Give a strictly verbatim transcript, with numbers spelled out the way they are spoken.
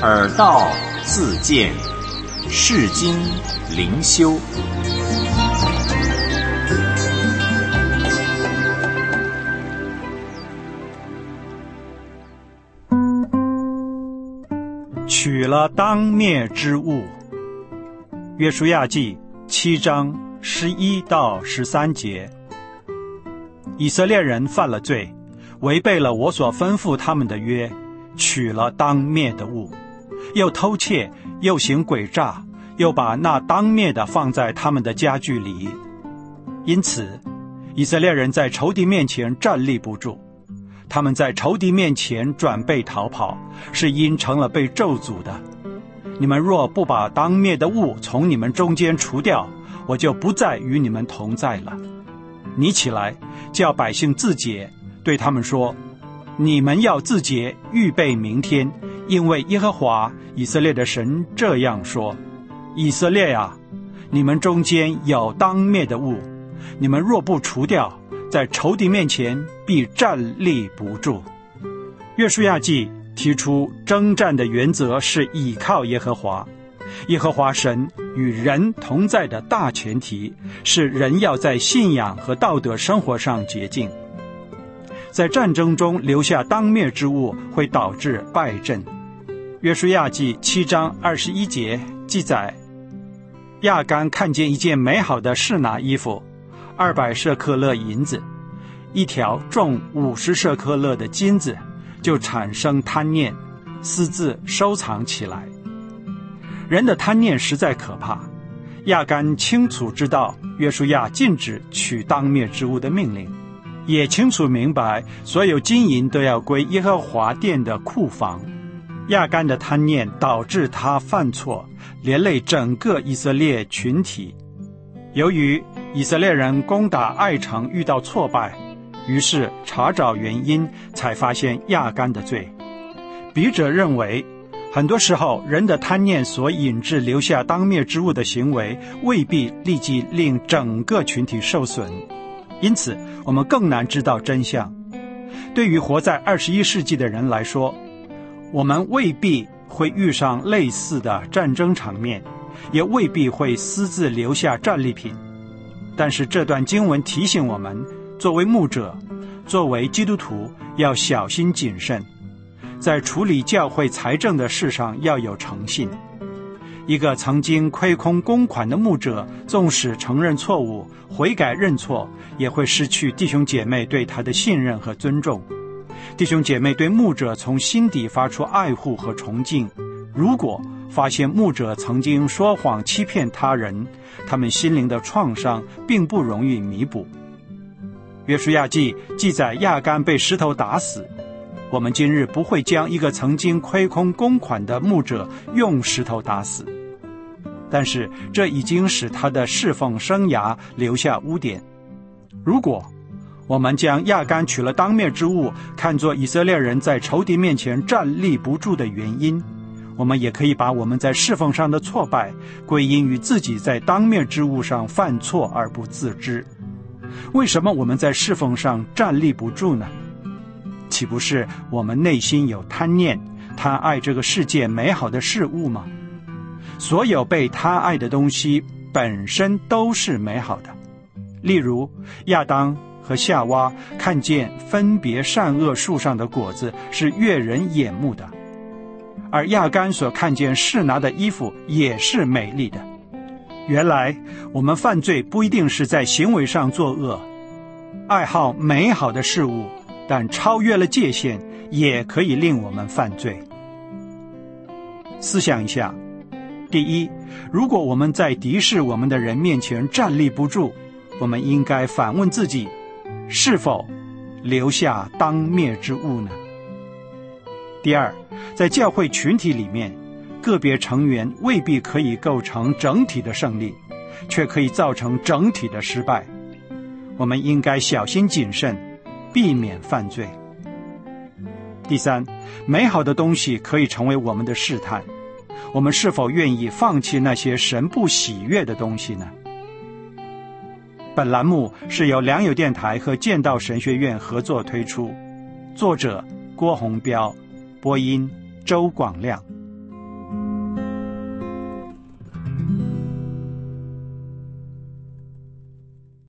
耳道自见，世经灵修。 取了当灭之物。约书亚记七章十一到十三节。以色列人犯了罪，违背了我所吩咐他们的约，取了当灭的物，又偷窃，又行诡诈，又把那当灭的放在他们的家具里。因此，以色列人在仇敌面前站立不住，他们在仇敌面前转背逃跑，是因成了被咒诅的。你们若不把当灭的物从你们中间除掉，我就不再与你们同在了。你起来，叫百姓自洁，对他们说，你们要自洁，预备明天，因为耶和华以色列的神这样说，以色列啊，你们中间有当灭的物，你们若不除掉，在仇敌面前必站立不住。约书亚记提出征战的原则是倚靠耶和华，耶和华神与人同在的大前提是人要在信仰和道德生活上洁净。在战争中留下当灭之物会导致败阵。约书亚记七章二十一节记载，亚干看见一件美好的示拿衣服，二百舍克勒银子，一条重五十舍克勒的金子，就产生贪念，私自收藏起来。人的贪念实在可怕，亚干清楚知道约书亚禁止取当灭之物的命令，也清楚明白所有金银都要归耶和华殿的库房。亚干的贪念导致他犯错，连累整个以色列群体。由于以色列人攻打爱城遇到挫败，于是查找原因，才发现亚干的罪。笔者认为，很多时候人的贪念所引致留下当灭之物的行为，未必立即令整个群体受损，因此我们更难知道真相。对于活在二十一世纪的人来说，我们未必会遇上类似的战争场面，也未必会私自留下战利品。但是这段经文提醒我们，作为牧者，作为基督徒，要小心谨慎，在处理教会财政的事上要有诚信。一个曾经亏空公款的牧者，纵使承认错误，悔改认错，也会失去弟兄姐妹对他的信任和尊重。弟兄姐妹对牧者从心底发出爱护和崇敬，如果发现牧者曾经说谎欺骗他人，他们心灵的创伤并不容易弥补。约书亚记记载亚干被石头打死，我们今日不会将一个曾经亏空公款的牧者用石头打死，但是这已经使他的侍奉生涯留下污点。如果我们将亚干取了当灭之物看作以色列人在仇敌面前站立不住的原因，我们也可以把我们在侍奉上的挫败归因于自己在当灭之物上犯错而不自知。为什么我们在侍奉上站立不住呢？岂不是我们内心有贪念，贪爱这个世界美好的事物吗？所有被贪爱的东西本身都是美好的。例如亚当和夏娃看见分别善恶树上的果子是悦人眼目的，而亚干所看见示拿的衣服也是美丽的。原来我们犯罪不一定是在行为上作恶，爱好美好的事物，但超越了界限也可以令我们犯罪。思想一下，第一，如果我们在敌视我们的人面前站立不住，我们应该反问自己，是否留下当灭之物呢？第二，在教会群体里面，个别成员未必可以构成整体的胜利，却可以造成整体的失败。我们应该小心谨慎，避免犯罪。第三，美好的东西可以成为我们的试探，我们是否愿意放弃那些神不喜悦的东西呢？本栏目是由良友电台和剑道神学院合作推出，作者郭宏标，播音周广亮。